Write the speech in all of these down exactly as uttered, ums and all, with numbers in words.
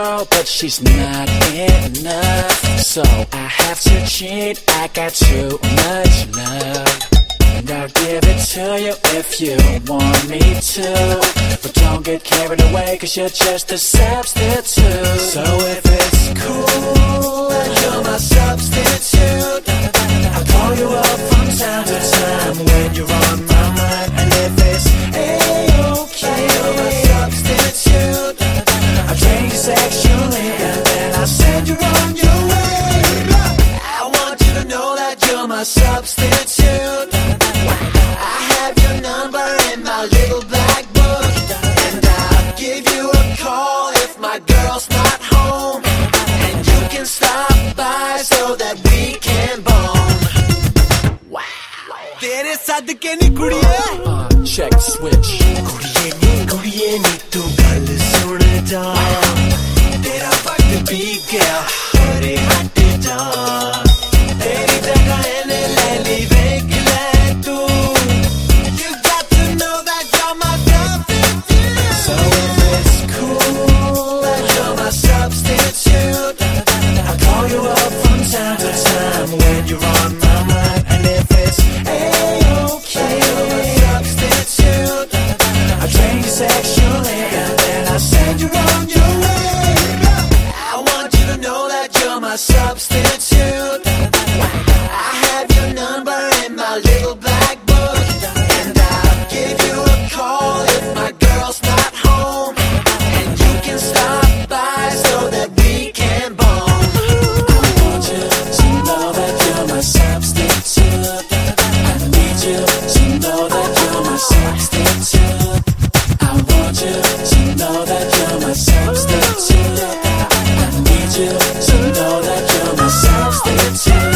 girl, but she's not enough. So I have to cheat, I got too much love. And I'll give it to you if you want me to. But don't get carried away, cause you're just a substitute. So if it's cool and you're my substitute, I'll call you up from time to time when you're on my mind. And if it's A-okay, you're my substitute, I'll train you sexually and then I'll send you on your way. I want you to know that you're my substitute. I have your number in my little black book, and I'll give you a call if my girl's not home. And you can stop by so that we can bone. Wow. तेरे सदके नी कुड़िये. Uh, check the switch. कुड़िये नी कुड़िये नी तू गल सुन जा. तेरा वक्त बीत गया, अरे हट जा. तेरी जगह इन्हें ले ली देख ले तू. You got to know that you're my substitute. So if it's cool and you're my substitute, I'll call you up from time to time when you're on my mind. And if it's A-okay, you're my substitute, I'll train you sexually and then I'll send you on your way. I want you to know that you're my substitute. I have your number in my little black book, and I'll give you a call if my girl's not home. And you can stop by so that we can bone. I want you to know that you're my substitute. I need you to know that you're my substitute. I want you to know that you're my substitute. I need you to know that you're my substitute.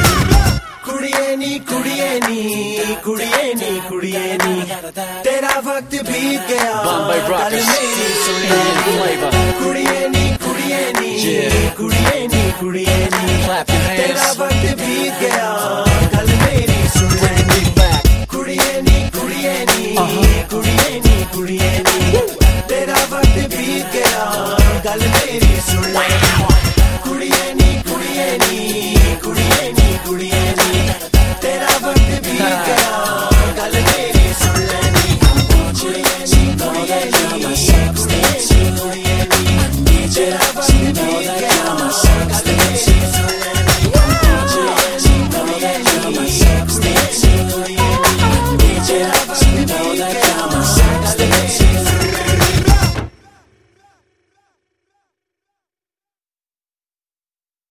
कुड़िये नी कुड़िये नी कुड़िये नी कुड़िये नी तेरा वक्त बीत गया. Bombay Rockers, Serene Flavor. कुड़िये नी कुड़िये नी कुड़िये नी कुड़िये नी तेरा वक्त बीत गया. कल मेरी सुन ले. कुड़िये नी कुड़िये नी कुड़िये नी कुड़िये नी तेरा वक्त बीत गया. कल मेरी सुन ले. कुड़िये नी कुड़िये नी कुड़िये नी कुड़िये नी तेरा वक्त बीत गया. कल मेरी सुन लेनी. कुड़िये नी कुड़िये नी कुड़िये नी कुड़िये नी तेरा वक्त